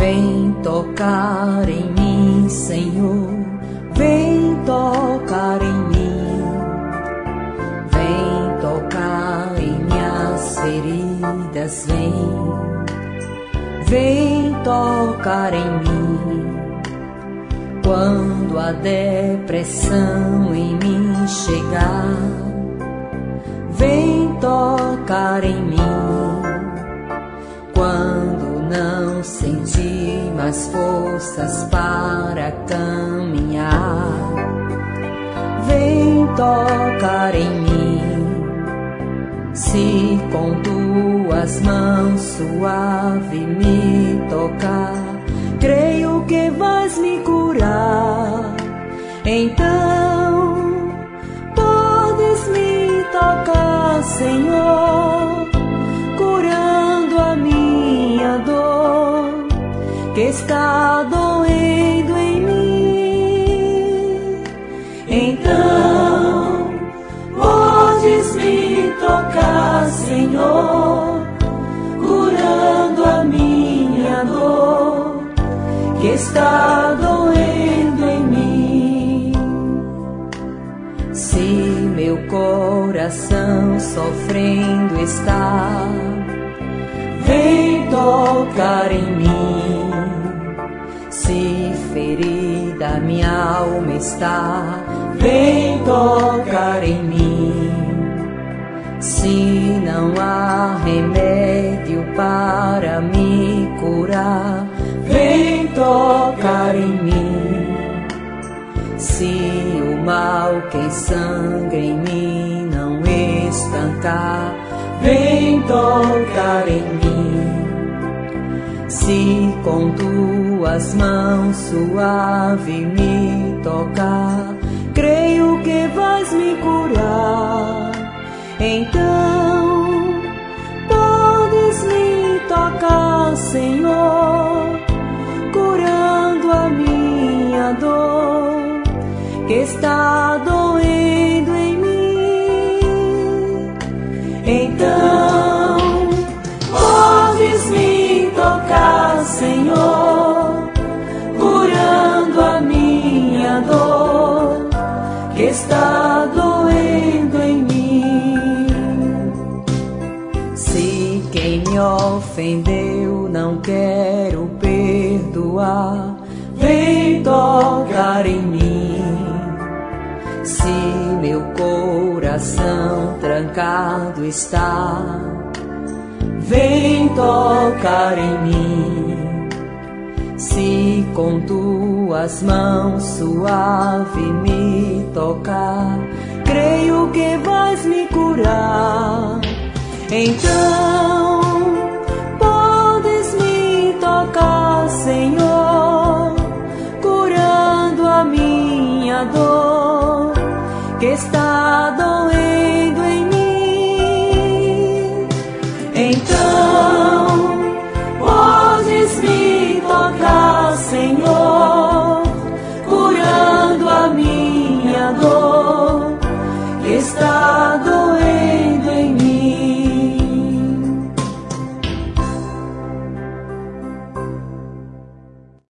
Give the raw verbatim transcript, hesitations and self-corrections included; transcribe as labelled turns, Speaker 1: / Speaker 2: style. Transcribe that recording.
Speaker 1: Vem tocar em mim, Senhor, vem tocar em mim. Vem tocar em minhas feridas, vem. Vem tocar em mim. Quando a depressão em mim chegar, vem tocar em mim. Quando não sentir mais forças para caminhar, vem tocar em mim. Se com tuas mãos suave me tocar, creio que vais me curar. Então podes me tocar, Senhor, curando a minha dor que está doendo em mim. Então podes me tocar, Senhor, curando a minha dor que está doendo em mim. Se meu coração sofrendo está, vem tocar em mim. Se ferida minha alma está, vem tocar em mim. Se não há remédio para me curar, vem tocar em mim. Se o mal que sangra em mim não estancar, vem tocar em mim. Se com tuas mãos suave me tocar, creio que vais me curar. Então podes me tocar, Senhor, curando a minha dor que está doendo em mim. Então podes me tocar, Senhor, curando a minha dor que está doendo em mim. Se quem me ofendeu não quero perdoar, vem tocar em mim. Se meu coração trancado está, vem tocar em mim. Se com tuas mãos suave me tocar, creio que vais me curar. Então podes me tocar, Senhor, curando a minha dor